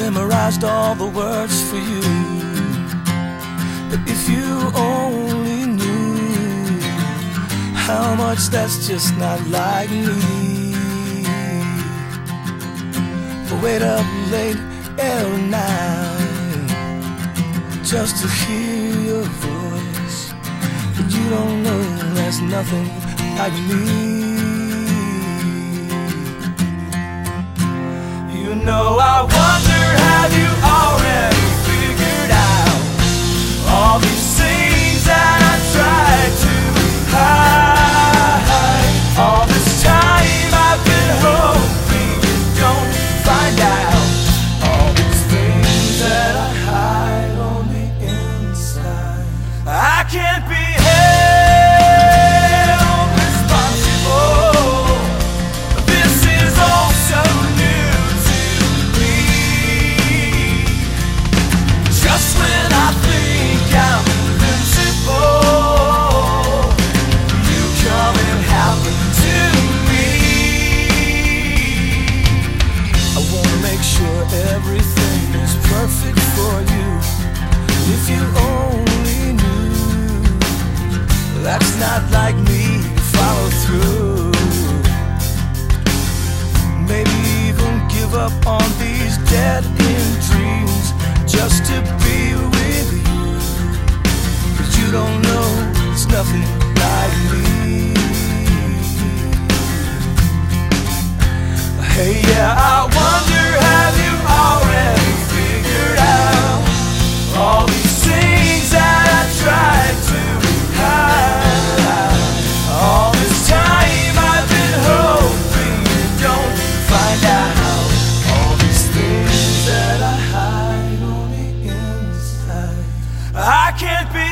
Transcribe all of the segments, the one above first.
memorized all the words for you, but if you only knew how much that's just not like me. I wait up late every night just to hear your voice, but you don't know there's nothing like me. You know, I wonder, have you already figured out all these things that I tried to hide? All this time I've been hoping you don't find out all these things that I hide on the inside. I can't be held responsible. This is all so new to me. Just when I think I'm invincible, you come and happen to me. I wanna make sure everything is perfect for you. If you only knew, that's not like me to follow through. Maybe even give up on these dead-end dreams just to be with you, 'cause you don't know it's nothing like me. Hey, yeah, I wonder, have you already figured out all these things that I tried to hide? All this time I've been hoping you don't find out all these things that I hide on the inside. I can't be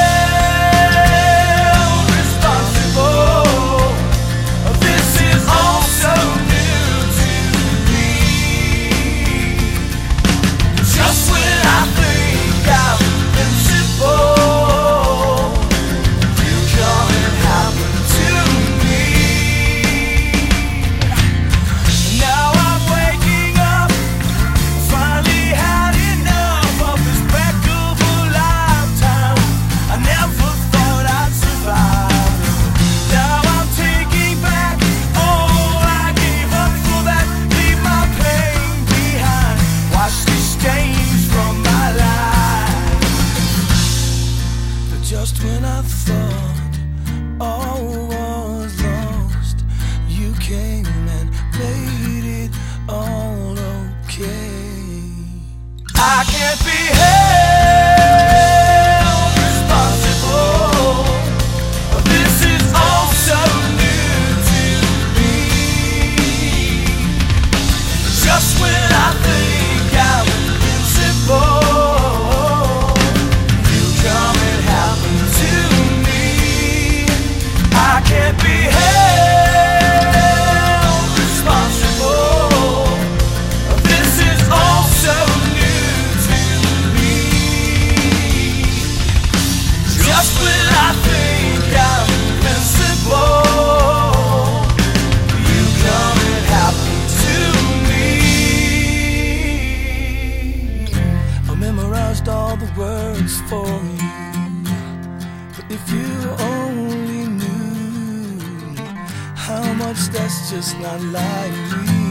held responsible. This is all so new to me. Just when I think I'm invincible, you come and happen to me. Now I'm waking up, finally had enough of this wreck of a lifetime. I never thought I'd survive. Now I'm taking back all I gave up for that. Leave my pain behind, wash these stains from my life. But just when I thought all was lost, you came and made it all okay. I can't be held responsible. This is all so new to me. Just when I think I'm invincible, you come and happen to me. I can't be held responsible. This is all so new to me. Just when I think I'm invincible, you come and happen to me. I memorized all the words for you, but if you only knew how much that's just not like me.